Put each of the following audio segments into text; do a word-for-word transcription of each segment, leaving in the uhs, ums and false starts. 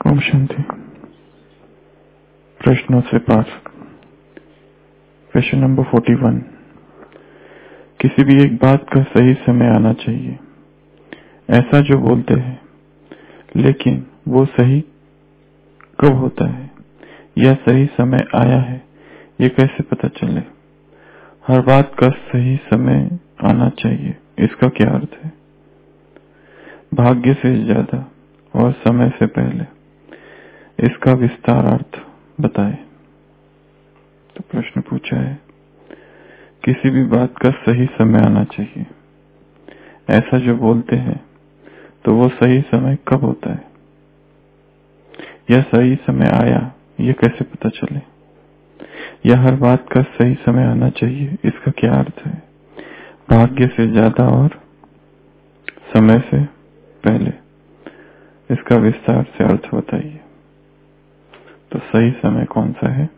ओम शांति। प्रश्नों से पाठ। Question number forty one. किसी भी एक बात का सही समय आना चाहिए, ऐसा जो बोलते हैं, लेकिन वो सही कब होता है या सही समय आया है, ये कैसे पता चले? हर बात का सही समय आना चाहिए, इसका क्या अर्थ है? भाग्य से ज्यादा और समय से पहले, इसका विस्तार अर्थ बताएं। तो प्रश्न पूछा है, किसी भी बात का सही समय आना चाहिए, ऐसा जो बोलते हैं, तो वो सही समय कब होता है या सही समय आया, ये कैसे पता चले? या हर बात का सही समय आना चाहिए, इसका क्या अर्थ है? भाग्य से ज्यादा और समय से पहले, इसका विस्तार से अर्थ बताइए। तो सही समय कौन सा है?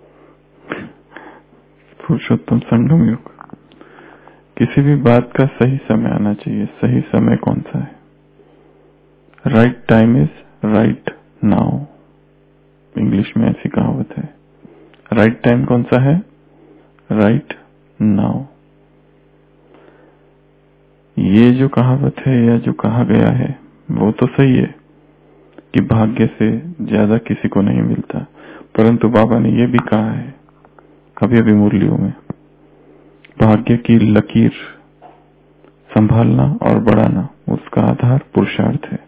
पुरुषोत्तम संगम युग। किसी भी बात का सही समय आना चाहिए, सही समय कौन सा है? Right time is right now. English में ऐसी कहावत है। राइट टाइम कौन सा है? Right now. ये जो कहावत है या जो कहा गया है, वो तो सही है कि भाग्य से ज्यादा किसी को नहीं मिलता, परंतु बाबा ने ये भी कहा है अभी अभी मुरलियों में, भाग्य की लकीर संभालना और बढ़ाना, उसका आधार पुरुषार्थ है।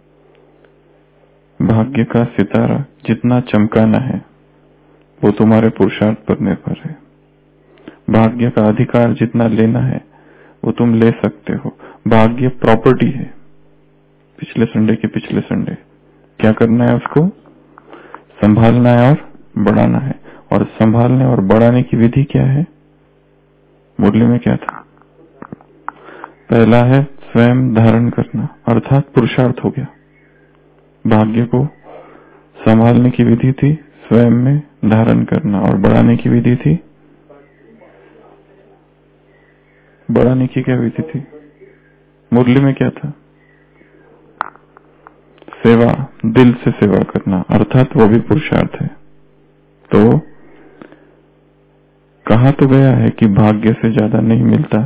भाग्य का सितारा जितना चमकाना है, वो तुम्हारे पुरुषार्थ पर निर्भर है। भाग्य का अधिकार जितना लेना है, वो तुम ले सकते हो। भाग्य प्रॉपर्टी है। पिछले संडे के पिछले संडे क्या करना है? उसको संभालना है और बढ़ाना है। और संभालने और बढ़ाने की विधि क्या है? मुरली में क्या था? पहला है स्वयं धारण करना, अर्थात पुरुषार्थ हो गया। भाग्य को संभालने की विधि थी स्वयं में धारण करना, और बढ़ाने की विधि थी, बढ़ाने की क्या विधि थी? मुरली में क्या था? सेवा, दिल से सेवा करना, अर्थात वो भी पुरुषार्थ है। तो कहा तो गया है कि भाग्य से ज्यादा नहीं मिलता,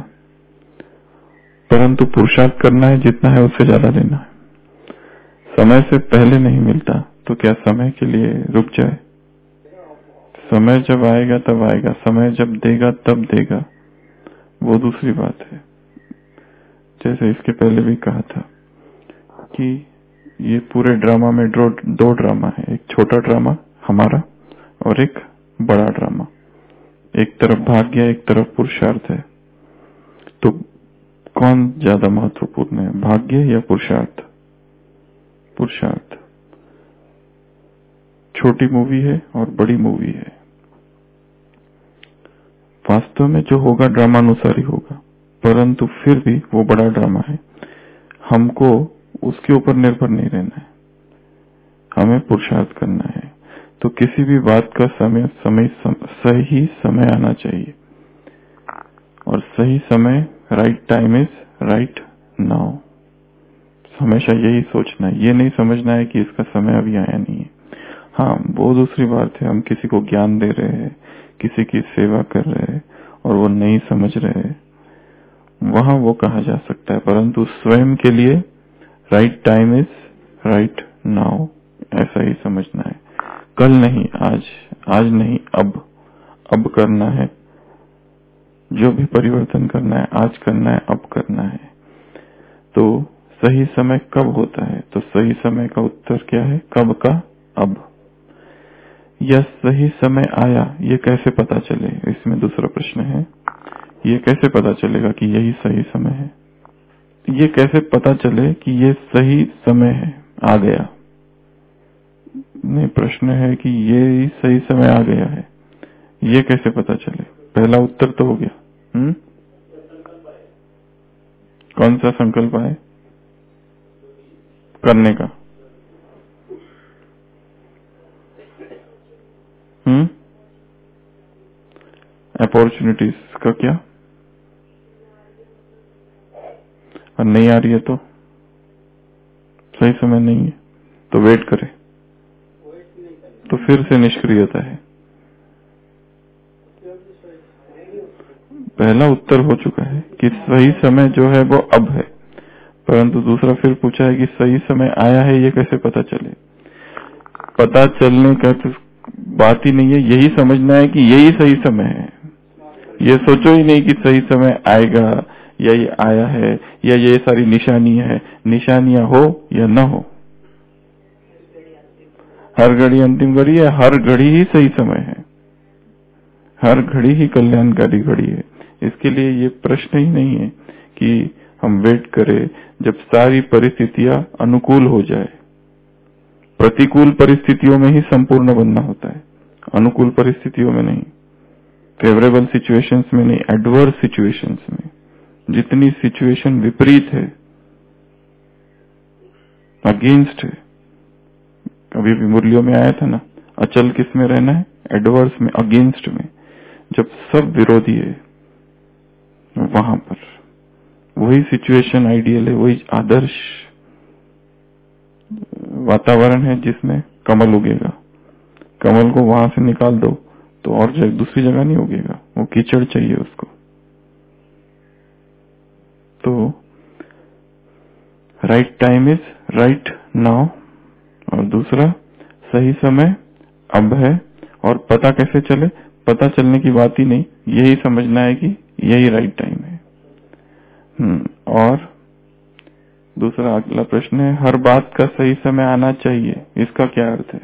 परंतु पुरुषार्थ करना है, जितना है उससे ज्यादा लेना है। समय से पहले नहीं मिलता, तो क्या समय के लिए रुक जाए? समय जब आएगा तब आएगा, समय जब देगा तब देगा, वो दूसरी बात है। जैसे इसके पहले भी कहा था कि ये पूरे ड्रामा में दो, दो ड्रामा है, एक छोटा ड्रामा हमारा और एक बड़ा ड्रामा। एक तरफ भाग्य, एक तरफ पुरुषार्थ है। तो कौन ज्यादा महत्वपूर्ण है, भाग्य या पुरुषार्थ? पुरुषार्थ। छोटी मूवी है और बड़ी मूवी है। वास्तव में जो होगा ड्रामा अनुसार ही होगा, परंतु फिर भी वो बड़ा ड्रामा है। हमको उसके ऊपर निर्भर नहीं रहना है, हमें पुरुषार्थ करना है। तो किसी भी बात का समय समय सम, सही समय आना चाहिए, और सही समय, right time is right now. हमेशा यही सोचना है, ये नहीं समझना है कि इसका समय अभी आया नहीं है। हाँ, वो दूसरी बात है, हम किसी को ज्ञान दे रहे हैं, किसी की सेवा कर रहे हैं और वो नहीं समझ रहे, वहां वो कहा जा सकता है। परंतु स्वयं के लिए right time is right now, ऐसा ही समझना है। कल नहीं, आज, आज नहीं अब, अब करना है। जो भी परिवर्तन करना है आज करना है, अब करना है। तो सही समय कब होता है? तो सही समय का उत्तर क्या है? कब का अब। यह सही समय आया, ये कैसे पता चले? इसमें दूसरा प्रश्न है, ये कैसे पता चलेगा कि यही सही समय है? ये कैसे पता चले कि ये सही समय है, आ गया? नहीं, प्रश्न है कि ये ही सही समय आ गया है, ये कैसे पता चले? पहला उत्तर तो हो गया। हम्म कौन सा संकल्प है करने का? हम्म अपॉर्चुनिटीज का क्या? और नहीं आ रही है तो सही समय नहीं है, तो वेट करें। तो फिर से निष्क्रियता है। पहला उत्तर हो चुका है कि सही समय जो है वो अब है, परंतु दूसरा फिर पूछा है कि सही समय आया है, ये कैसे पता चले। पता चलने का तो बात ही नहीं है, यही समझना है कि यही सही समय है। ये सोचो ही नहीं कि सही समय आएगा या ये आया है या ये सारी निशानियां है। निशानियां हो या न हो, हर घड़ी अंतिम घड़ी है, हर घड़ी ही सही समय है, हर घड़ी ही कल्याणकारी घड़ी है। इसके लिए ये प्रश्न ही नहीं है कि हम वेट करें जब सारी परिस्थितियां अनुकूल हो जाए। प्रतिकूल परिस्थितियों में ही संपूर्ण बनना होता है, अनुकूल परिस्थितियों में नहीं, फेवरेबल सिचुएशंस में नहीं, एडवर्स सिचुएशंस में। जितनी सिचुएशन विपरीत है, अगेंस्ट है, अभी भी मुरलियों में आया था ना, अचल किस में रहना है, एडवर्स में, अगेंस्ट में। जब सब विरोधी है वहां पर वही सिचुएशन आइडियल है, वही आदर्श वातावरण है जिसमें कमल उगेगा। कमल को वहां से निकाल दो तो और जगह, दूसरी जगह नहीं उगेगा, वो कीचड़ चाहिए उसको। तो right time is right now, और दूसरा सही समय अब है। और पता कैसे चले, पता चलने की बात ही नहीं, यही समझना है कि यही राइट टाइम है। हम्म और दूसरा अगला प्रश्न है, हर बात का सही समय आना चाहिए, इसका क्या अर्थ है?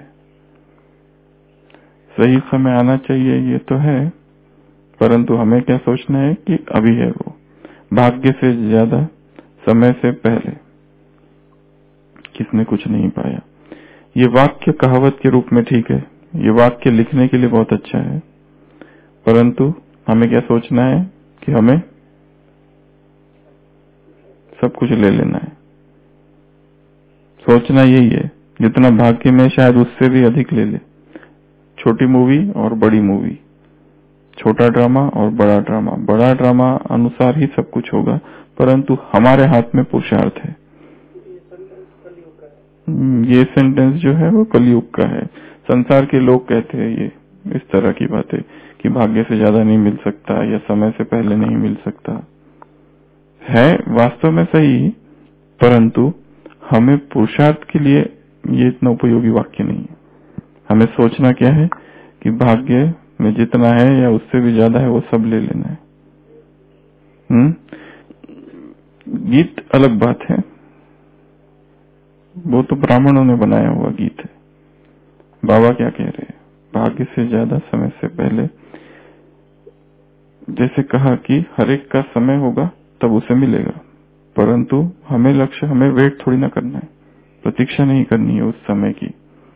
सही समय आना चाहिए ये तो है, परंतु हमें क्या सोचना है कि अभी है वो, भाग्य से ज्यादा समय से पहले किसने कुछ नहीं पाया। ये वाक्य कहावत के रूप में ठीक है, ये वाक्य लिखने के लिए बहुत अच्छा है, परंतु हमें क्या सोचना है कि हमें सब कुछ ले लेना है। सोचना यही है, जितना भाग्य में शायद उससे भी अधिक ले ले। छोटी मूवी और बड़ी मूवी, छोटा ड्रामा और बड़ा ड्रामा, बड़ा ड्रामा अनुसार ही सब कुछ होगा, परंतु हमारे हाथ में पुरुषार्थ है। ये सेंटेंस जो है वो कलयुग का है। संसार के लोग कहते हैं ये इस तरह की बातें कि भाग्य से ज्यादा नहीं मिल सकता या समय से पहले नहीं मिल सकता है, वास्तव में सही, परंतु हमें पुरुषार्थ के लिए ये इतना उपयोगी वाक्य नहीं है। हमें सोचना क्या है कि भाग्य में जितना है या उससे भी ज्यादा है वो सब ले लेना है। हम्म गीत अलग बात है, वो तो ब्राह्मणों ने बनाया हुआ गीत है। बाबा क्या कह रहे हैं, भाग्य से ज्यादा समय से पहले, जैसे कहा कि हर एक का समय होगा तब उसे मिलेगा, परंतु हमें लक्ष्य, हमें वेट थोड़ी ना करना है, प्रतीक्षा नहीं करनी है उस समय की।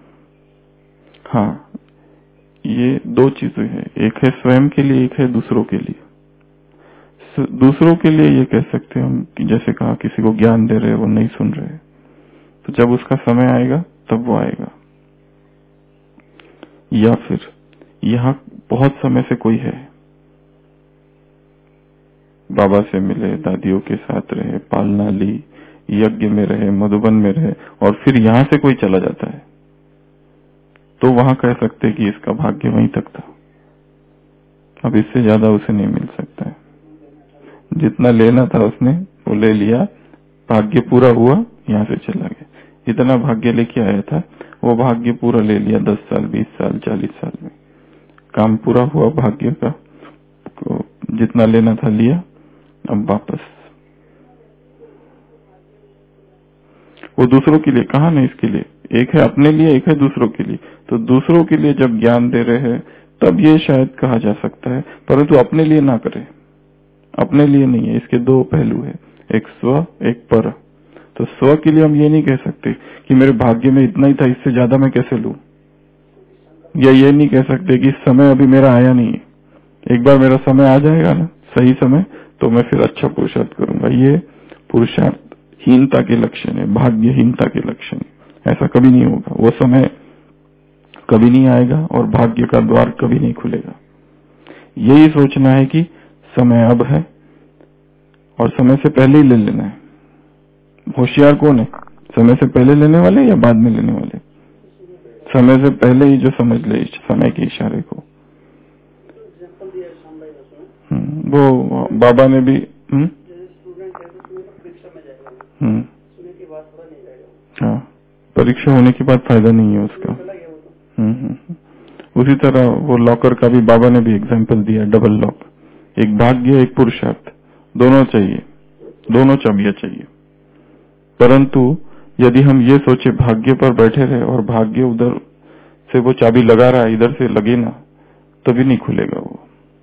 हाँ, ये दो चीजें हैं, एक है स्वयं के लिए, एक है दूसरों के लिए। दूसरों के लिए ये कह सकते हैं हम कि जैसे कहा किसी को ज्ञान दे रहे, वो नहीं सुन रहे, तो जब उसका समय आएगा तब वो आएगा। या फिर यहाँ बहुत समय से कोई है, बाबा से मिले, दादियों के साथ रहे, पालना ली, यज्ञ में रहे, मधुबन में रहे, और फिर यहाँ से कोई चला जाता है, तो वहां कह सकते कि इसका भाग्य वहीं तक था, अब इससे ज्यादा उसे नहीं मिल सकता है। जितना लेना था उसने वो ले लिया, भाग्य पूरा हुआ, यहाँ से चला गया। जितना भाग्य लेके आया था वो भाग्य पूरा ले लिया, दस साल, बीस साल, चालीस साल में काम पूरा हुआ भाग्य का, जितना लेना था लिया, अब वापस वो दूसरों के लिए। कहा नहीं, इसके लिए एक है अपने लिए, एक है दूसरों के लिए। तो दूसरों के लिए जब ज्ञान दे रहे हैं तब ये शायद कहा जा सकता है, परंतु अपने लिए ना करे, अपने लिए नहीं है। इसके दो पहलू है, एक स्व, एक पर। तो स्व के लिए हम ये नहीं कह सकते कि मेरे भाग्य में इतना ही था, इससे ज्यादा मैं कैसे लूं, या ये नहीं कह सकते कि समय अभी मेरा आया नहीं है, एक बार मेरा समय आ जाएगा ना, सही समय, तो मैं फिर अच्छा पुरुषार्थ करूंगा। ये पुरुषार्थहीनता के लक्षण है, भाग्यहीनता के लक्षण है। ऐसा कभी नहीं होगा, वो समय कभी नहीं आएगा और भाग्य का द्वार कभी नहीं खुलेगा। यही सोचना है कि समय अब है और समय से पहले ही ले लेना है। होशियार कौन है, समय से पहले लेने वाले या बाद में लेने वाले? समय से पहले ही जो समझ ले समय के इशारे को। वो बाबा ने भी हम्म हम्म हाँ, परीक्षा होने के बाद फायदा नहीं है उसका। हम्म हम्म उसी तरह वो लॉकर का भी बाबा ने भी एग्जाम्पल दिया, डबल लॉक, एक भाग्य एक पुरुषार्थ, दोनों चाहिए, दोनों चाबियां चाहिए। परंतु यदि हम ये सोचे भाग्य पर बैठे रहे और भाग्य उधर से वो चाबी लगा रहा है, इधर से लगे ना, तभी नहीं खुलेगा वो।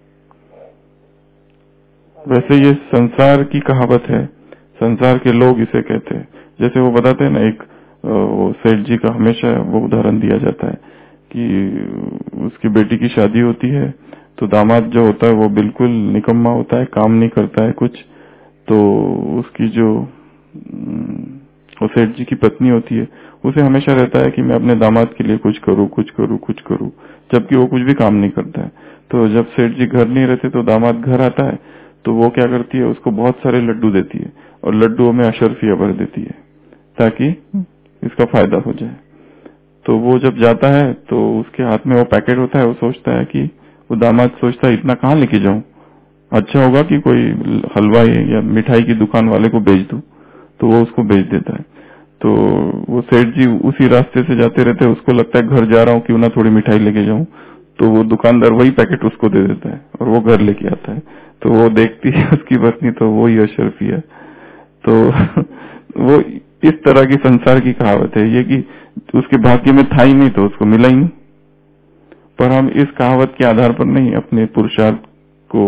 वैसे ये संसार की कहावत है, संसार के लोग इसे कहते हैं। जैसे वो बताते हैं ना, एक वो सेठ जी का हमेशा वो उदाहरण दिया जाता है कि उसकी बेटी की शादी होती है तो दामाद जो होता है वो बिल्कुल निकम्मा होता है, काम नहीं करता है कुछ। तो उसकी जो वो सेठ जी की पत्नी होती है, उसे हमेशा रहता है कि मैं अपने दामाद के लिए कुछ करूं कुछ करूं कुछ करूं, जबकि वो कुछ भी काम नहीं करता है। तो जब सेठ जी घर नहीं रहते तो दामाद घर आता है तो वो क्या करती है, उसको बहुत सारे लड्डू देती है और लड्डुओं में अशर्फियां भर देती है ताकि इसका फायदा हो जाए। तो वो जब जाता है तो उसके हाथ में वो पैकेट होता है, वो सोचता है कि वो दामाद सोचता है इतना कहाँ लेके जाऊं, अच्छा होगा कि कोई हलवाई या मिठाई की दुकान वाले को बेच दूं। तो वो उसको बेच देता है। तो वो सेठ जी उसी रास्ते से जाते रहते हैं, उसको लगता है घर जा रहा हूँ क्यों ना थोड़ी मिठाई लेके जाऊं। तो वो दुकानदार वही पैकेट उसको दे देता है और वो घर लेके आता है। तो वो देखती है उसकी पत्नी, तो वो ही अशरफी है। तो वो इस तरह की संसार की कहावत है ये कि उसके भाग्य में था ही नहीं तो उसको मिला ही नहीं। पर हम इस कहावत के आधार पर नहीं अपने पुरुषार्थ को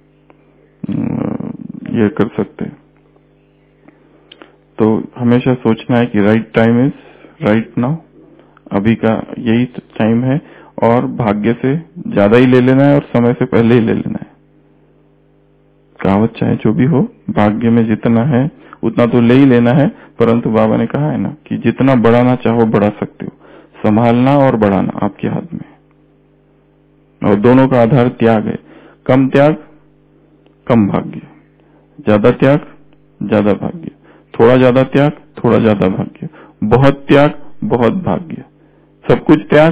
ये कर सकते। तो हमेशा सोचना है कि right time is right now, अभी का यही टाइम है, और भाग्य से ज्यादा ही ले लेना है और समय से पहले ही ले लेना है। कहावत चाहे जो भी हो, भाग्य में जितना है उतना तो ले ही लेना है। परंतु बाबा ने कहा है ना कि जितना बढ़ाना चाहो बढ़ा सकते हो, संभालना और बढ़ाना आपके हाथ में। और दोनों का आधार त्याग है। कम त्याग कम भाग्य, ज्यादा त्याग ज्यादा भाग्य, थोड़ा ज्यादा त्याग थोड़ा ज्यादा भाग्य, बहुत त्याग बहुत भाग्य, सब कुछ त्याग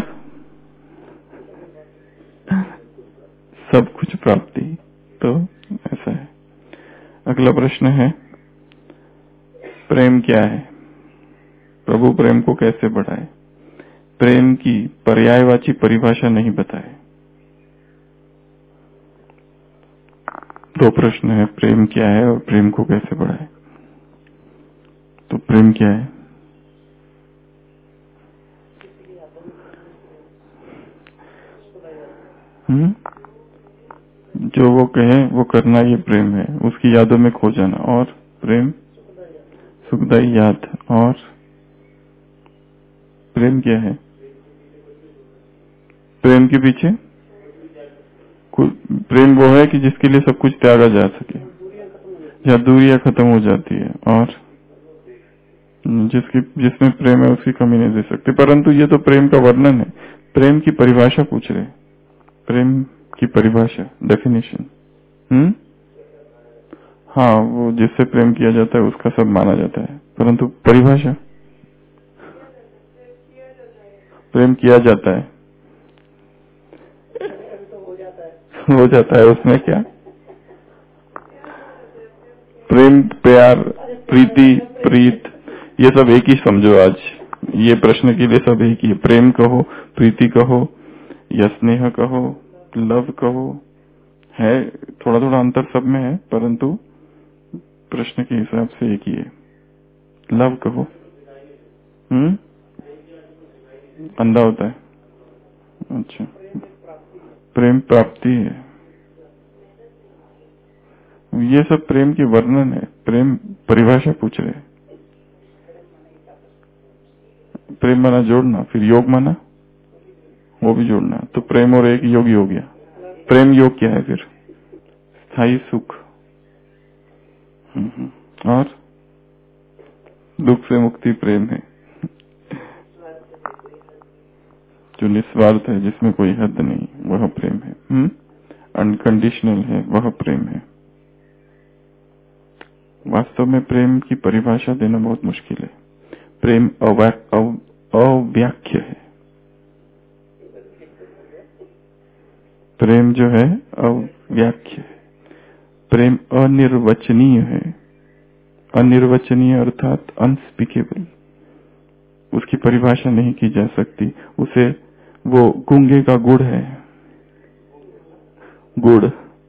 सब कुछ प्राप्ति। तो ऐसा है। अगला प्रश्न है, प्रेम क्या है? प्रभु प्रेम को कैसे बढ़ाए? प्रेम की पर्यायवाची परिभाषा नहीं बताए। दो प्रश्न है, प्रेम क्या है और प्रेम को कैसे बढ़ाए। तो प्रेम क्या है? हम्म जो वो कहे वो करना, ये प्रेम है। उसकी यादों में खो जाना। और प्रेम सुखदाई याद। और प्रेम क्या है? प्रेम के पीछे प्रेम वो है कि जिसके लिए सब कुछ त्यागा जा सके, या दूरियां खत्म हो जाती है, और जिसकी जिसमें प्रेम है उसकी कमी नहीं दे सकते। परंतु ये तो प्रेम का वर्णन है, प्रेम की परिभाषा पूछ रहे। प्रेम की परिभाषा, डेफिनेशन। हम्म हाँ, वो जिससे प्रेम किया जाता है उसका सब माना जाता है, परंतु परिभाषा, प्रेम किया जाता है हो जाता है उसमें क्या? प्रेम, प्यार, प्रीति, प्रीत, ये सब एक ही समझो। आज ये प्रश्न के लिए सब एक ही है। प्रेम कहो, प्रीति कहो, या स्नेह कहो, लव कहो, है थोड़ा थोड़ा अंतर सब में है, परंतु प्रश्न के हिसाब से एक ही है। लव कहो, हम्म अंधा होता है। अच्छा, प्रेम प्राप्ति है। ये सब प्रेम की वर्णन है, प्रेम परिभाषा पूछ रहे। प्रेम माना जोड़ना, फिर योग माना वो भी जोड़ना। तो प्रेम और एक योग ही हो गया। प्रेम योग क्या है फिर? स्थायी सुख, और दुख से मुक्ति प्रेम है, जो निस्वार्थ है, जिसमें कोई हद नहीं, वह प्रेम है। हम्म अनकंडीशनल है, वह प्रेम है। वास्तव में प्रेम की परिभाषा देना बहुत मुश्किल है। प्रेम अव्याख्य है, प्रेम जो है अव्याख्य है, प्रेम अनिर्वचनीय है। अनिर्वचनीय अर्थात अनस्पीकेबल, उसकी परिभाषा नहीं की जा सकती। उसे वो गूंगे का गुड़ है, गुड़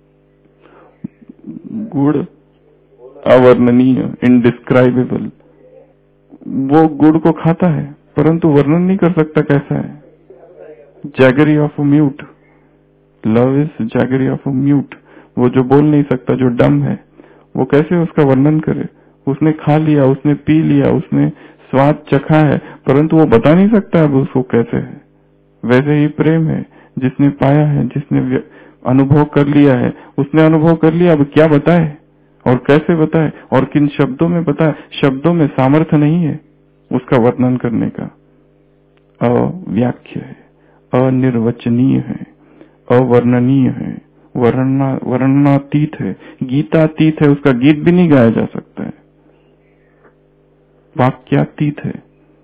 गुड़ अवर्णनीय, इनडिस्क्राइबेबल। वो गुड़ को खाता है परंतु वर्णन नहीं कर सकता कैसा है। Jaggery of a mute, love is jaggery of a mute. वो जो बोल नहीं सकता, जो डम है, वो कैसे उसका वर्णन करे। उसने खा लिया, उसने पी लिया, उसने स्वाद चखा है, परंतु वो बता नहीं सकता अब उसको कैसे है। वैसे ही प्रेम है, जिसने पाया है, जिसने अनुभव कर लिया है, उसने अनुभव कर लिया, अब क्या बताए और कैसे बताए और किन शब्दों में बताए। शब्दों में सामर्थ्य नहीं है उसका वर्णन करने का। अव्याख्य है, अनिर्वचनीय है, अवर्णनीय है, वर्णना वर्णनातीत है, गीतातीत है। उसका गीत भी नहीं गाया जा सकता है। वाक्यातीत है,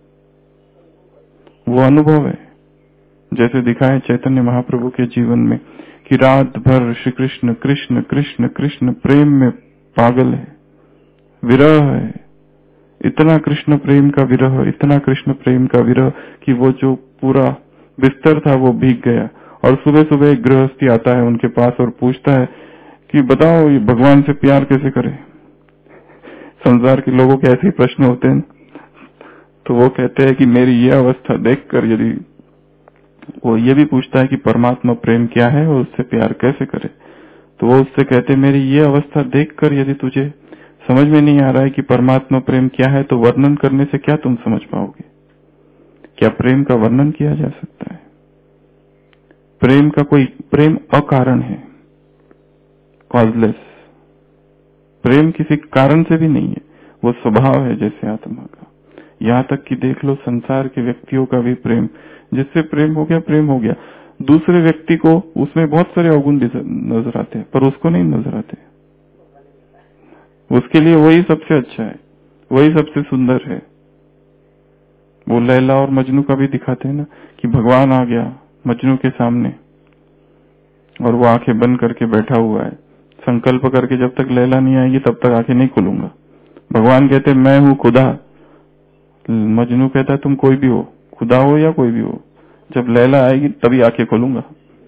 वो अनुभव है। जैसे दिखाए चैतन्य महाप्रभु के जीवन में कि रात भर श्री कृष्ण कृष्ण कृष्ण कृष्ण प्रेम में पागल है, विरह है। इतना कृष्ण प्रेम का विरह, इतना कृष्ण प्रेम का विरह कि वो जो पूरा बिस्तर था वो भीग गया। और सुबह सुबह एक गृहस्थी आता है उनके पास और पूछता है कि बताओ ये भगवान से प्यार कैसे करें। संसार के लोगों के ऐसे ही प्रश्न होते हैं। तो वो कहते हैं कि मेरी ये अवस्था देखकर, यदि वो ये भी पूछता है कि परमात्मा प्रेम क्या है और उससे प्यार कैसे करे, तो वो उससे कहते हैं मेरी ये अवस्था देखकर यदि तुझे समझ में नहीं आ रहा है कि परमात्मा प्रेम क्या है, तो वर्णन करने से क्या तुम समझ पाओगे। क्या प्रेम का वर्णन किया जा सकता है? प्रेम का कोई प्रेम अकारण है, कॉजलेस। प्रेम किसी कारण से भी नहीं है, वो स्वभाव है जैसे आत्मा का। यहाँ तक कि देख लो संसार के व्यक्तियों का भी प्रेम, जिससे प्रेम हो गया प्रेम हो गया। दूसरे व्यक्ति को उसमें बहुत सारे अवगुण नजर आते हैं पर उसको नहीं नजर आते। उसके लिए वही सबसे अच्छा है, वही सबसे सुंदर है। वो लैला और मजनू का भी दिखाते हैं ना कि भगवान आ गया मजनू के सामने और वो आंखें बंद करके बैठा हुआ है, संकल्प करके जब तक लैला नहीं आएगी तब तक आंखें नहीं खोलूंगा। भगवान कहते मैं हूँ खुदा। मजनू कहता है तुम कोई भी हो, खुदा हो या कोई भी हो, जब लैला आएगी तभी आंखें खोलूंगा।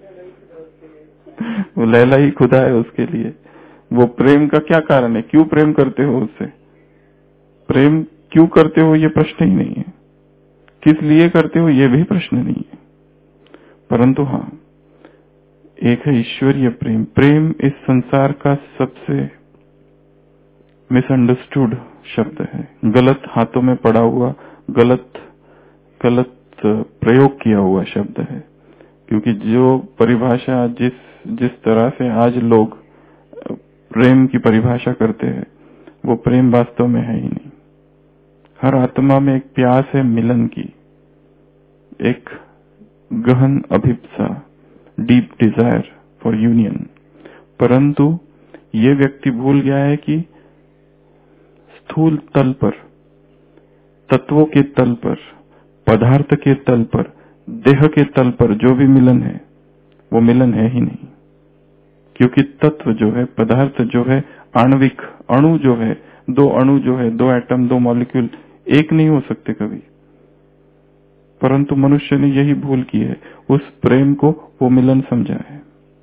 वो लैला ही खुदा है उसके लिए। वो प्रेम का क्या कारण है, क्यों प्रेम करते हो उससे? प्रेम क्यों करते हो ये प्रश्न ही नहीं है, किस लिए करते हो ये भी प्रश्न नहीं है। परंतु हाँ, एक है ईश्वरीय प्रेम। प्रेम इस संसार का सबसे मिसअंडरस्टूड शब्द है, गलत हाथों में पड़ा हुआ, गलत गलत प्रयोग किया हुआ शब्द है। क्योंकि जो परिभाषा जिस जिस तरह से आज लोग प्रेम की परिभाषा करते हैं, वो प्रेम वास्तव में है ही नहीं। हर आत्मा में एक प्यास है मिलन की, एक गहन अभिप्सा, डीप डिजायर फॉर यूनियन। परंतु ये व्यक्ति भूल गया है कि स्थूल तल पर, तत्वों के तल पर, पदार्थ के तल पर, देह के तल पर जो भी मिलन है वो मिलन है ही नहीं। क्योंकि तत्व जो है, पदार्थ जो है आणविक, अणु जो है, दो अणु जो है, दो एटम, दो मॉलिक्यूल एक नहीं हो सकते कभी। परंतु मनुष्य ने यही भूल की है, उस प्रेम को वो मिलन समझा है।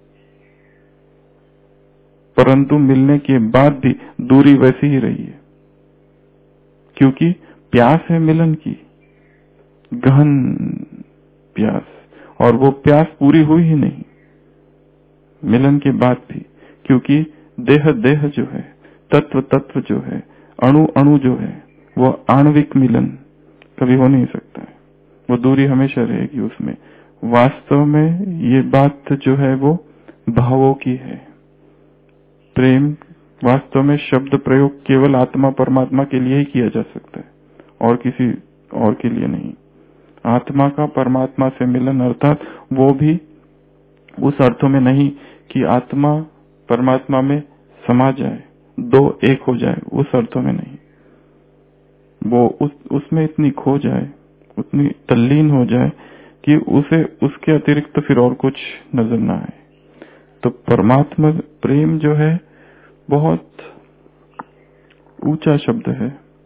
परंतु मिलने के बाद भी दूरी वैसी ही रही है, क्योंकि प्यास है मिलन की, गहन प्यास, और वो प्यास पूरी हुई ही नहीं मिलन के बाद भी। क्योंकि देह देह जो है, तत्व तत्व जो है, अणु अणु जो है, वो आणविक मिलन कभी हो नहीं सकता है, वो दूरी हमेशा रहेगी उसमें। वास्तव में ये बात जो है वो भावों की है। प्रेम वास्तव में शब्द प्रयोग केवल आत्मा परमात्मा के लिए ही किया जा सकता है और किसी और के लिए नहीं। आत्मा का परमात्मा से मिलन, अर्थात वो भी उस अर्थों में नहीं कि आत्मा परमात्मा में समा जाए, दो एक हो जाए, उस अर्थों में नहीं। वो उस उसमें इतनी खो जाए, उतनी तल्लीन हो जाए कि उसे उसके अतिरिक्त फिर और कुछ नजर ना आए। तो परमात्मा प्रेम जो है बहुत ऊंचा शब्द है।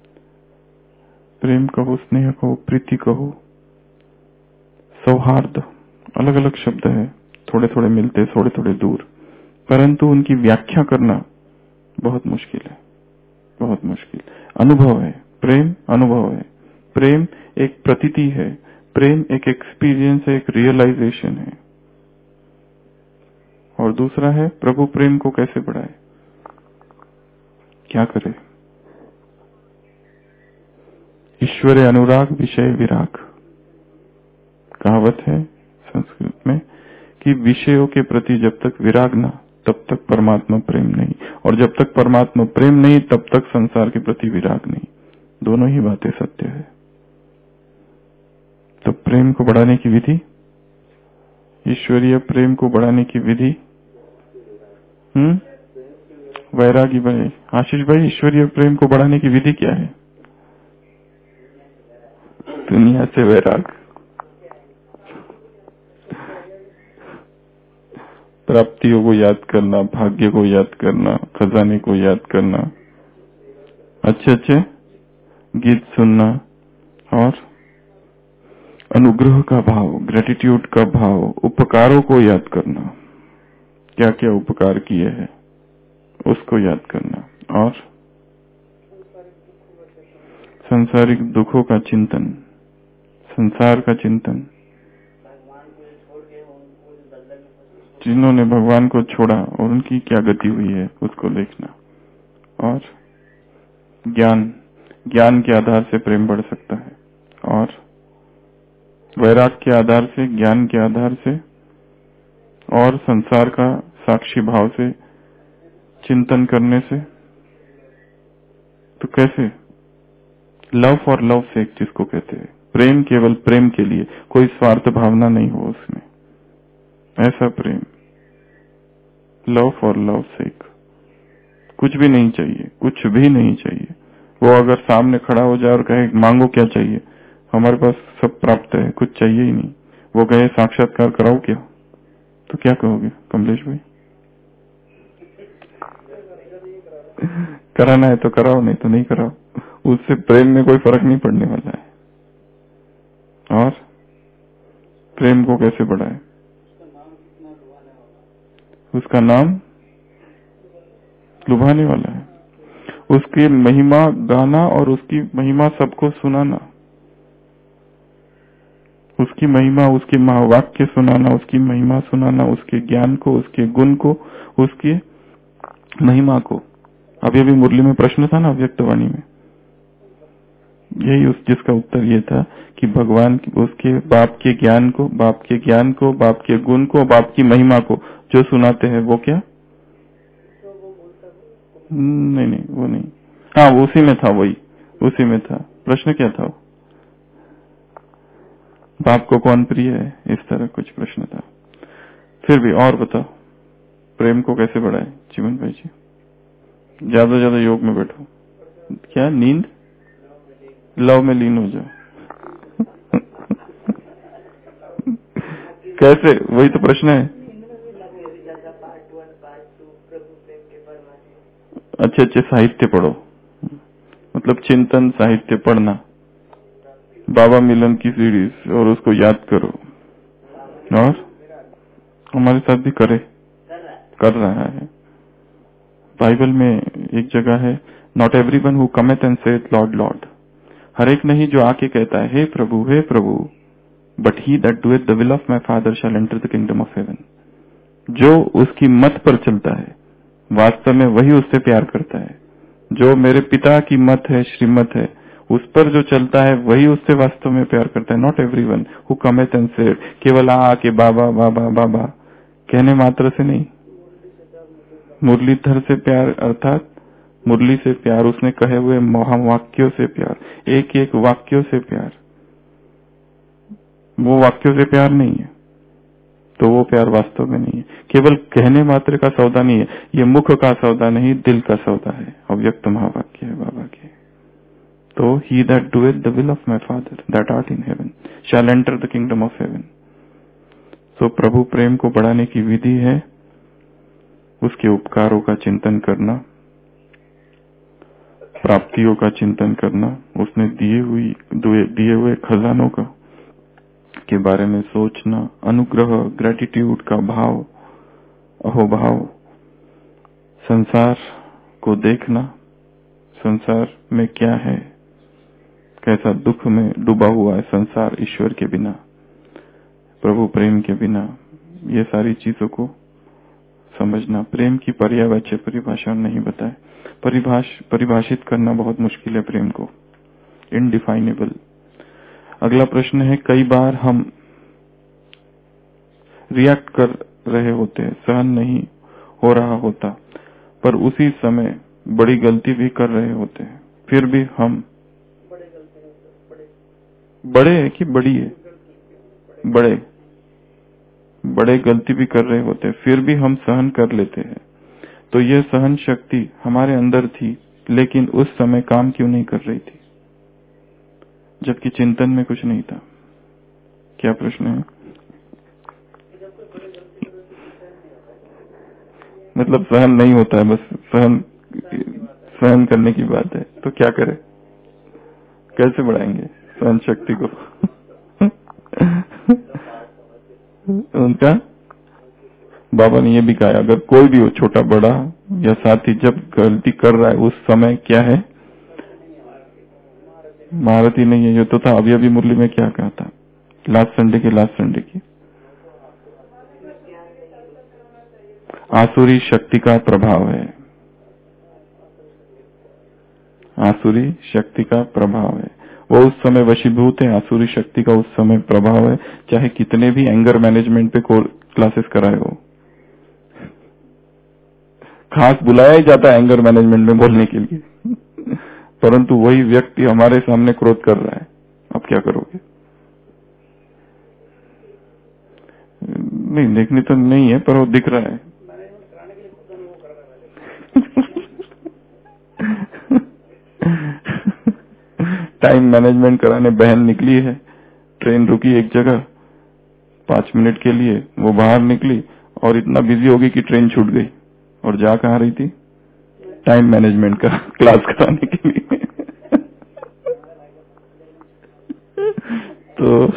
प्रेम कहो, स्नेह कहो, प्रीति कहो, सौहार्द, अलग अलग शब्द है, थोड़े थोड़े मिलते, थोड़े थोड़े दूर, परंतु उनकी व्याख्या करना बहुत मुश्किल है, बहुत मुश्किल। अनुभव है, प्रेम अनुभव है, प्रेम एक प्रतीति है, प्रेम एक एक्सपीरियंस है, एक रियलाइजेशन है। और दूसरा है प्रभु प्रेम को कैसे बढ़ाए, क्या करे। ईश्वरे अनुराग विषय विराग, कहावत है संस्कृत में कि विषयों के प्रति जब तक विराग ना, तब तक परमात्मा प्रेम नहीं, और जब तक परमात्मा प्रेम नहीं तब तक संसार के प्रति विराग नहीं। दोनों ही बातें सत्य है। तो प्रेम को बढ़ाने की विधि, ईश्वरीय प्रेम को बढ़ाने की विधि, हम्म वैरागी भाई, आशीष भाई, ईश्वरीय प्रेम को बढ़ाने की विधि क्या है? दुनिया से वैराग, प्राप्तियों को याद करना, भाग्य को याद करना, खजाने को याद करना, अच्छे अच्छे गीत सुनना, और अनुग्रह का भाव, ग्रेटिट्यूड का भाव, उपकारों को याद करना, क्या क्या उपकार किए हैं उसको याद करना, और सांसारिक दुखों का चिंतन, संसार का चिंतन, जिन्होंने भगवान को छोड़ा और उनकी क्या गति हुई है उसको देखना, और ज्ञान, ज्ञान के आधार से प्रेम बढ़ सकता है, और वैराग के आधार से, ज्ञान के आधार से, और संसार का साक्षी भाव से चिंतन करने से। तो कैसे? लव फॉर लव सेक जिसको कहते हैं, प्रेम केवल प्रेम के लिए, कोई स्वार्थ भावना नहीं हो उसमें, ऐसा प्रेम, लव फॉर लव सेक, कुछ भी नहीं चाहिए, कुछ भी नहीं चाहिए। वो अगर सामने खड़ा हो जाए और कहे मांगो क्या चाहिए, हमारे पास सब प्राप्त है, कुछ चाहिए ही नहीं, वो कहे साक्षात्कार कराओ क्या, तो क्या कहोगे कमलेश भाई? कराना है तो कराओ, नहीं तो नहीं कराओ, उससे प्रेम में कोई फर्क नहीं पड़ने वाला है। और प्रेम को कैसे बढ़ाए? उसका नाम लुभाने वाला है, उसकी महिमा गाना और उसकी महिमा सबको सुनाना, उसकी महिमा, उसके महावाक्य सुनाना, उसकी महिमा सुनाना, उसके ज्ञान को, उसके गुण को, उसकी महिमा को। अभी अभी मुरली में प्रश्न था ना व्यक्तवाणी में, यही उस जिसका उत्तर ये था कि भगवान उसके बाप के ज्ञान को, बाप के ज्ञान को, बाप के गुण को, बाप की महिमा को जो सुनाते हैं वो क्या? नहीं नहीं वो नहीं, हाँ उसी में था, वही उसी में था। प्रश्न क्या था? बाप को कौन प्रिय है, इस तरह कुछ प्रश्न था। फिर भी और बताओ, प्रेम को कैसे बढ़ाए जीवन भाई जी? ज्यादा ज्यादा योग में बैठो, क्या नींद, लव में लीन हो जाओ। कैसे? वही तो प्रश्न है। अच्छे अच्छे साहित्य पढ़ो, मतलब चिंतन साहित्य पढ़ना, बाबा मिलन की सीरीज, और उसको याद करो, और हमारे साथ भी करे, कर रहा है। बाइबल में एक जगह है, not every one who cometh and saith Lord Lord, हर एक नहीं जो आके कहता है हे प्रभु हे प्रभु, but he that doeth the will of my Father shall enter the kingdom of heaven. जो उसकी मत पर चलता है वास्तव में वही उससे प्यार करता है। जो मेरे पिता की मत है, श्रीमत है, उस पर जो चलता है वही उससे वास्तव में प्यार करता है। Not every one who cometh and saith, केवल आ के बाबा बाबा बाबा कहने मात्र से नहीं, मुरलीधर से प्यार, अर्थात मुरली से प्यार, उसने कहे हुए महावाक्यों से प्यार, एक एक वाक्यों से प्यार, वो वाक्यों से प्यार नहीं है तो वो प्यार वास्तव में नहीं है। केवल कहने मात्र का सौदा नहीं है, ये मुख का सौदा नहीं, दिल का सौदा है। अव्यक्त महावाक्य है बाबा के। तो he that doeth the will of my Father that art in heaven shall enter the kingdom of heaven. सो प्रभु प्रेम को बढ़ाने की विधि है उसके उपकारों का चिंतन करना, प्राप्तियों का चिंतन करना, उसने दिए हुई दिए हुए खजानों का के बारे में सोचना, अनुग्रह ग्रेटिट्यूड का भाव, अहोभाव, संसार को देखना, संसार में क्या है, कैसा दुख में डूबा हुआ है संसार ईश्वर के बिना, प्रभु प्रेम के बिना, ये सारी चीजों को समझना। प्रेम की पर्यायवाच्य परिभाषा नहीं बताए, परिभाष परिभाषित करना बहुत मुश्किल है प्रेम को, इनडिफाइनेबल। अगला प्रश्न है, कई बार हम रिएक्ट कर रहे होते हैं, सहन नहीं हो रहा होता, पर उसी समय बड़ी गलती भी कर रहे होते हैं, फिर भी हम बड़े है कि बड़ी है, बड़े बड़े गलती भी कर रहे होते हैं, फिर भी हम सहन कर लेते हैं। तो यह सहन शक्ति हमारे अंदर थी, लेकिन उस समय काम क्यों नहीं कर रही थी, जबकि चिंतन में कुछ नहीं था? क्या प्रश्न है? मतलब सहन नहीं होता है, बस सहन सहन करने की बात है, तो क्या करें? कैसे बढ़ाएंगे सहन शक्ति को? उनका बाबा ने ये भी कहा, अगर कोई भी हो, छोटा बड़ा या साथी, जब गलती कर रहा है उस समय क्या है? महारथी नहीं है। ये तो था अभी अभी मुरली में क्या कहा था, लास्ट संडे की लास्ट संडे की आसुरी शक्ति का प्रभाव है, आसुरी शक्ति का प्रभाव है। वो उस समय वशीभूत है, आसुरी शक्ति का उस समय प्रभाव है, चाहे कितने भी एंगर मैनेजमेंट पे क्लासेस कराए हो। खास बुलाया ही जाता है एंगर मैनेजमेंट में बोलने के लिए, परंतु वही व्यक्ति हमारे सामने क्रोध कर रहा है, आप क्या करोगे? नहीं, देखने तो नहीं है, पर वो दिख रहा है। टाइम मैनेजमेंट कराने बहन निकली है, ट्रेन रुकी एक जगह पांच मिनट के लिए, वो बाहर निकली और इतना बिजी हो गई कि ट्रेन छूट गई, और जा कहाँ रही थी? टाइम मैनेजमेंट का क्लास कराने के लिए। तो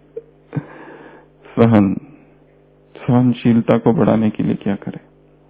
सहन सहनशीलता को बढ़ाने के लिए क्या करें?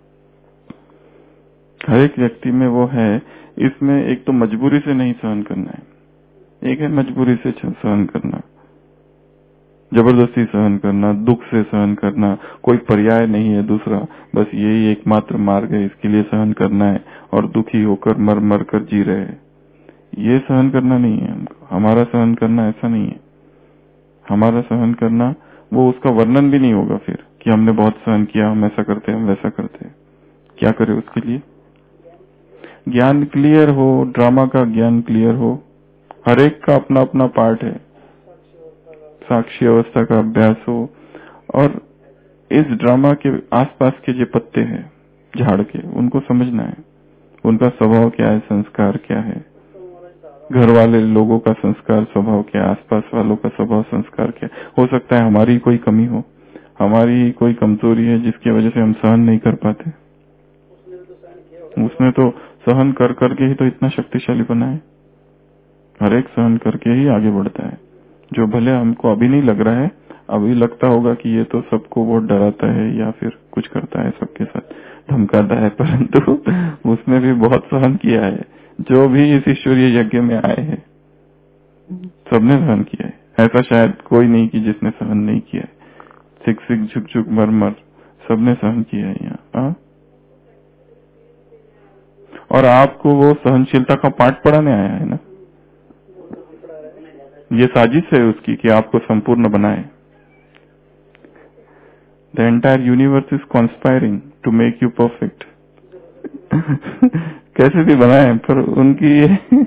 हर एक व्यक्ति में वो है। इसमें एक तो मजबूरी से नहीं सहन करना है, एक है मजबूरी से सहन करना, जबरदस्ती सहन करना, दुख से सहन करना, कोई पर्याय नहीं है दूसरा, बस यही एकमात्र मार्ग है, इसके लिए सहन करना है, और दुखी होकर मर मर कर जी रहे हैं। ये सहन करना नहीं है हमको, हमारा सहन करना ऐसा नहीं है। हमारा सहन करना, वो उसका वर्णन भी नहीं होगा फिर कि हमने बहुत सहन किया, हम ऐसा करते हैं, हम वैसा करते हैं। क्या करें उसके लिए? ज्ञान क्लियर हो, ड्रामा का ज्ञान क्लियर हो, हर एक का अपना अपना पार्ट है, साक्षी अवस्था का अभ्यास हो, और इस ड्रामा के आसपास के जो पत्ते हैं झाड़ के, उनको समझना है, उनका स्वभाव क्या है, संस्कार क्या है, घर वाले लोगों का संस्कार स्वभाव क्या है, आसपास वालों का स्वभाव संस्कार क्या है। हो सकता है हमारी कोई कमी हो, हमारी कोई कमजोरी है जिसकी वजह से हम सहन नहीं कर पाते। उसने तो सहन कर करके ही तो इतना शक्तिशाली बना है। हर एक सहन करके ही आगे बढ़ता है, जो भले हमको अभी नहीं लग रहा है, अभी लगता होगा कि ये तो सबको बहुत डराता है या फिर कुछ करता है, सबके साथ धमकाता है, परंतु उसने भी बहुत सहन किया है। जो भी इस ईश्वरीय यज्ञ में आए हैं सबने सहन किया है, ऐसा शायद कोई नहीं कि जिसने सहन नहीं किया है। सिक सिक झुक झुक मर मर सबने सहन किया है यहाँ। और आपको वो सहनशीलता का पाठ पढ़ाने आया है ना, ये साजिश है उसकी कि आपको संपूर्ण बनाए। The entire universe is conspiring to make you perfect. कैसे भी बनाए, पर उनकी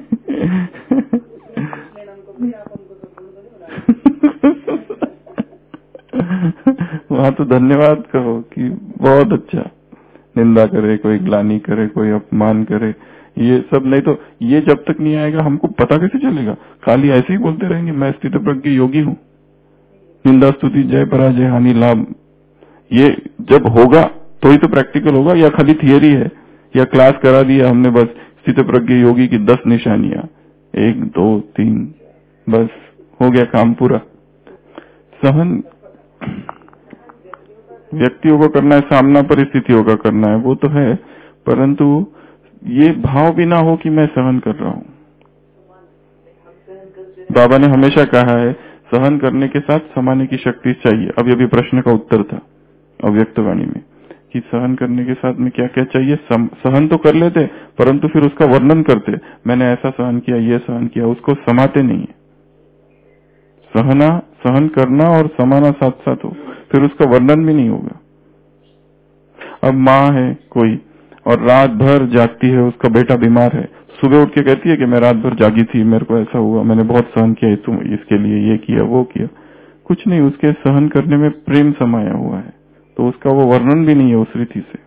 वहां तो धन्यवाद कहो कि बहुत अच्छा। निंदा करे, कोई ग्लानि करे, कोई अपमान करे, ये सब नहीं तो ये जब तक नहीं आएगा हमको पता कैसे चलेगा? खाली ऐसे ही बोलते रहेंगे मैं स्थित प्रज्ञ योगी हूँ, निंदा स्तुति जय पराजय हानि लाभ, ये जब होगा तो ही तो प्रैक्टिकल होगा, या खाली थियरी है, या क्लास करा दिया हमने बस स्थितप्रज्ञ योगी की दस निशानियां, एक दो तीन, बस हो गया काम पूरा। सहन व्यक्तियों को करना है, सामना परिस्थितियों का करना है, वो तो है, परंतु ये भाव भी ना हो कि मैं सहन कर रहा हूँ। बाबा ने हमेशा कहा है सहन करने के साथ समाने की शक्ति चाहिए। अभी अभी प्रश्न का उत्तर था अव्यक्तवाणी में कि सहन करने के साथ में क्या क्या चाहिए। सम, सहन तो कर लेते परंतु फिर उसका वर्णन करते, मैंने ऐसा सहन किया, ये सहन किया, उसको समाते नहीं है। सहना, सहन करना और समाना साथ साथ हो, फिर उसका वर्णन भी नहीं होगा। अब माँ है कोई और रात भर जागती है, उसका बेटा बीमार है, सुबह उठ के कहती है कि मैं रात भर जागी थी, मेरे को ऐसा हुआ, मैंने बहुत सहन किया, तुम इसके लिए ये किया वो किया। कुछ नहीं, उसके सहन करने में प्रेम समाया हुआ है, तो उसका वो वर्णन भी नहीं है उस रीति से।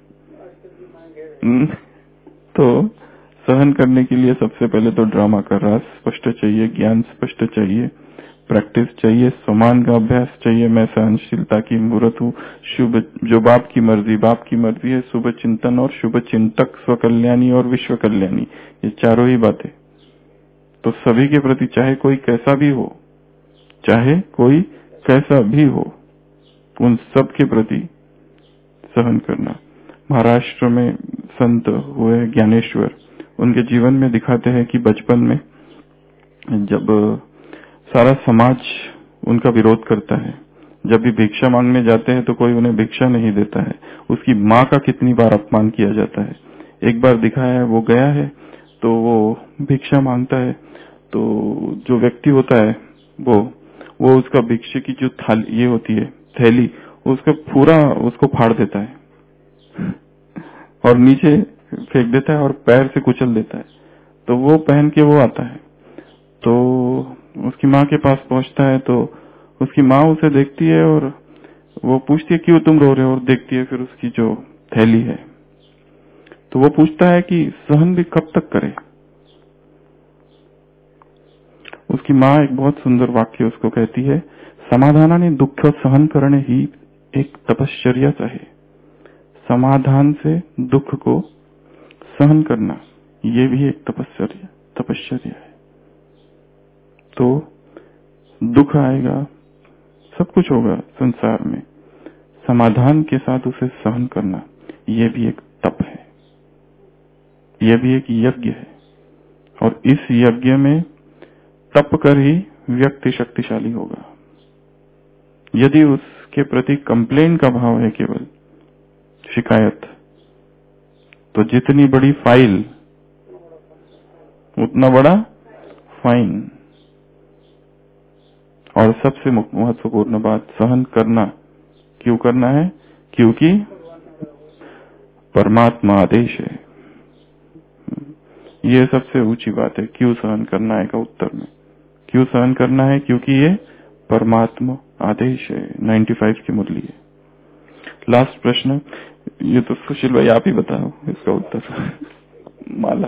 तो सहन करने के लिए सबसे पहले तो ड्रामा का रास स्पष्ट चाहिए, ज्ञान स्पष्ट चाहिए, प्रैक्टिस चाहिए, समान का अभ्यास चाहिए। मैं सहनशीलता की मूर्त हूँ, शुभ जो बाप की मर्जी, बाप की मर्जी है, शुभ चिंतन और शुभ चिंतक, स्वकल्याणी और विश्व कल्याणी, ये चारों ही बातें। तो सभी के प्रति, चाहे कोई कैसा भी हो, चाहे कोई कैसा भी हो, उन सब के प्रति सहन करना। महाराष्ट्र में संत हुए ज्ञानेश्वर, उनके जीवन में दिखाते हैं कि बचपन में जब सारा समाज उनका विरोध करता है, जब भी भिक्षा मांगने जाते हैं तो कोई उन्हें भिक्षा नहीं देता है, उसकी माँ का कितनी बार अपमान किया जाता है। एक बार दिखाया है, वो गया है तो वो भिक्षा मांगता है, तो जो व्यक्ति होता है वो वो उसका भिक्षा की जो थाली ये होती है थैली, उसका पूरा उसको फाड़ देता है और नीचे फेंक देता है और पैर से कुचल देता है। तो वो पहन के वो आता है, तो उसकी माँ के पास पहुंचता है, तो उसकी माँ उसे देखती है और वो पूछती है क्यों तुम रो रहे हो, और देखती है फिर उसकी जो थैली है, तो वो पूछता है कि सहन भी कब तक करे। उसकी माँ एक बहुत सुंदर वाक्य उसको कहती है, समाधानाने दुःख सहन करणे ही एक तपश्चर्याच आहे। समाधान से दुख को सहन करना, ये भी एक तपश्चर्या तपश्चर्या है। तो दुख आएगा, सब कुछ होगा संसार में, समाधान के साथ उसे सहन करना, ये भी एक तप है, यह भी एक यज्ञ है। और इस यज्ञ में तप कर ही व्यक्ति शक्तिशाली होगा। यदि उसके प्रति कंप्लेन का भाव है, केवल शिकायत, तो जितनी बड़ी फाइल उतना बड़ा फाइन। और सबसे महत्वपूर्ण बात, सहन करना क्यों करना है? क्योंकि परमात्मा आदेश है। ये सबसे ऊंची बात है, क्यों सहन करना है का उत्तर में। क्यों सहन करना है? क्योंकि ये परमात्मा आदेश है। पचानवे की मुरली है। लास्ट प्रश्न, ये तो सुशील भाई आप ही बताओ इसका उत्तर। माला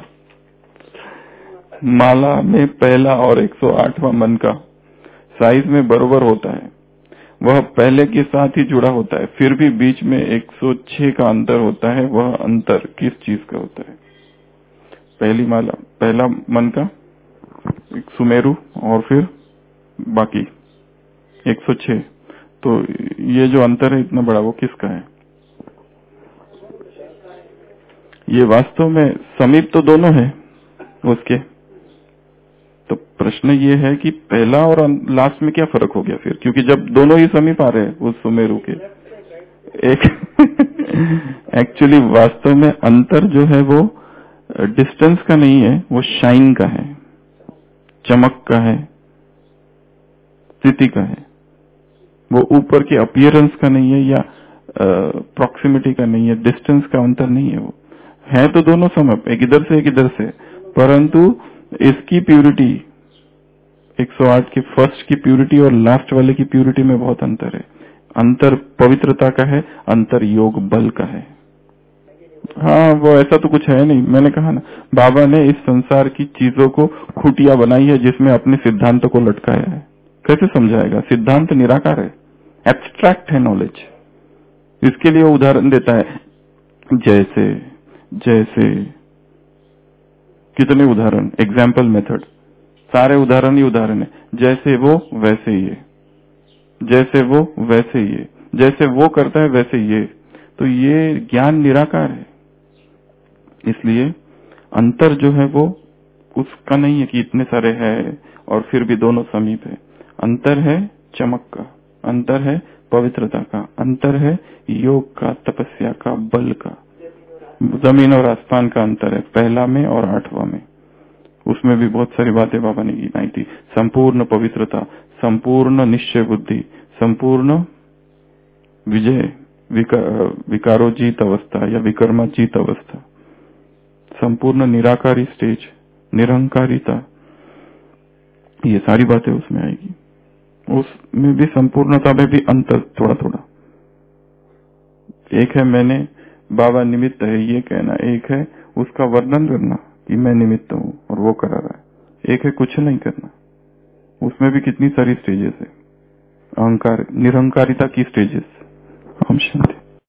माला में पहला और एक सौ आठवां मन का साइज में बराबर होता है, वह पहले के साथ ही जुड़ा होता है, फिर भी बीच में एक सौ छह का अंतर होता है। वह अंतर किस चीज का होता है? पहली माला, पहला मन का एक सुमेरु और फिर बाकी एक सौ छह, तो ये जो अंतर है इतना बड़ा, वो किसका है? ये वास्तव में समीप तो दोनों है उसके। तो प्रश्न ये है कि पहला और लास्ट में क्या फर्क हो गया फिर, क्योंकि जब दोनों ही समीप आ रहे हैं उस सुमेरु के। एक एक्चुअली वास्तव में अंतर जो है वो डिस्टेंस का नहीं है, वो शाइन का है, चमक का है, स्थिति का है। वो ऊपर के अपीयरेंस का नहीं है या प्रॉक्सिमिटी का नहीं है, डिस्टेंस का अंतर नहीं है। वो है तो दोनों समप, एक इधर से एक इधर से, परंतु इसकी प्यूरिटी एक सौ आठ की फर्स्ट की प्यूरिटी और लास्ट वाले की प्यूरिटी में बहुत अंतर है। अंतर पवित्रता का है, अंतर योग बल का है। हाँ, वो ऐसा तो कुछ है नहीं। मैंने कहा ना, बाबा ने इस संसार की चीजों को खुटिया बनाई है जिसमें अपने सिद्धांतों को लटकाया है। कैसे समझाएगा? सिद्धांत निराकार है, एब्स्ट्रैक्ट है नॉलेज। इसके लिए वो उदाहरण देता है, जैसे जैसे कितने उदाहरण, एग्जाम्पल मेथड, सारे उदाहरण ही उदाहरण है। जैसे वो वैसे ये, जैसे वो वैसे ये, जैसे वो करता है वैसे ये। तो ये ज्ञान निराकार है। इसलिए अंतर जो है वो उसका नहीं है कि इतने सारे हैं और फिर भी दोनों समीप है। अंतर है चमक का, अंतर है पवित्रता का, अंतर है योग का, तपस्या का, बल का। जमीन और आसमान का अंतर है, पहला में और आठवां में। उसमें भी बहुत सारी बातें बाबा ने गिनाई थी। संपूर्ण पवित्रता, संपूर्ण निश्चय बुद्धि, संपूर्ण विजय, विका, विकारोजीत अवस्था या विकर्माजीत अवस्था, संपूर्ण निराकारी स्टेज, निरंकारिता, ये सारी बातें उसमें आएगी। उसमें भी संपूर्णता में भी अंतर थोड़ा थोड़ा। एक है मैंने बाबा निमित्त है ये कहना, एक है उसका वर्णन करना कि मैं निमित्त हूँ और वो करा रहा है, एक है कुछ नहीं करना। उसमें भी कितनी सारी स्टेजेस है, अहंकार, निरंकारिता की स्टेजेस। ओम शांति।